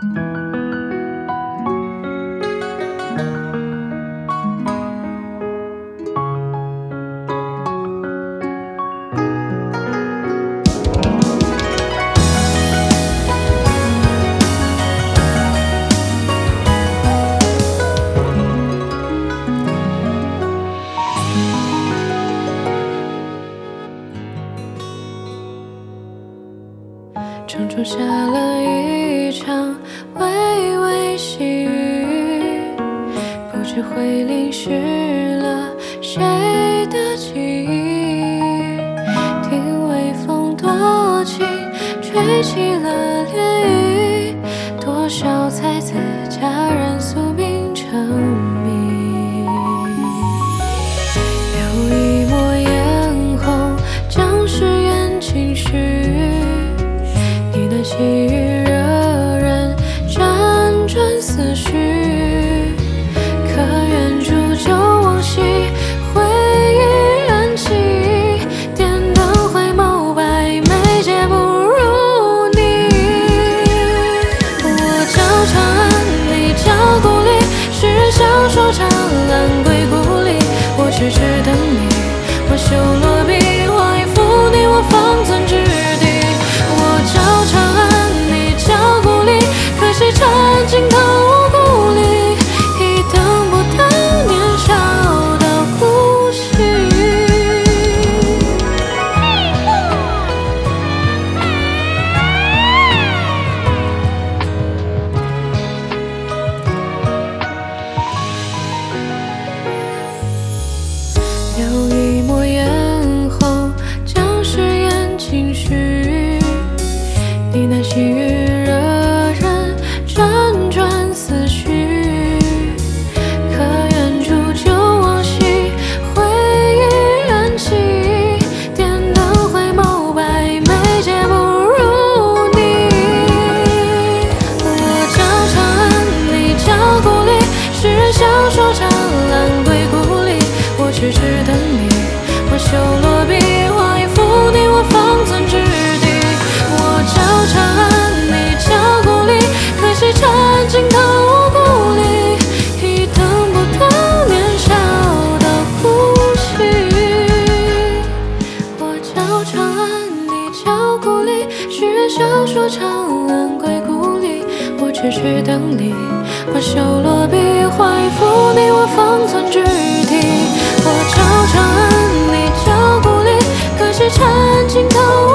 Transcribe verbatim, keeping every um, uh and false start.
城中下了一场微微细雨，不知会淋湿了谁的记忆。听微风多轻，吹起了涟漪，多少才子佳人宿命成谜。留一抹嫣红，将誓言轻许。细雨惹人辗转思绪，可愿煮酒往昔，回忆燃起，点灯回眸，百媚皆不如你。我教长安，你教故里，世人笑说长安归故里。我痴痴等你，挽袖落笔，画一幅你我方寸之地。我教长安，可惜趁镜头故里，已等不到年少的呼吸。留一抹嫣红，将誓言轻许。呢喃细语辗转思绪，可愿煮酒往昔，回忆燃起，点灯回眸，百媚皆不如你。我教长安，你教故里，世人笑说长安归故里。我痴痴等你，挽袖落笔，画一幅你我方寸之地。我教长安，你教故里，可惜趁镜头故里，已等不到年少的呼吸。我教长安，你教故里，世人笑说长安归故里。我痴痴等你，挽袖落笔，画一幅你我方寸之地。我教长安，你教故里，可惜趁镜头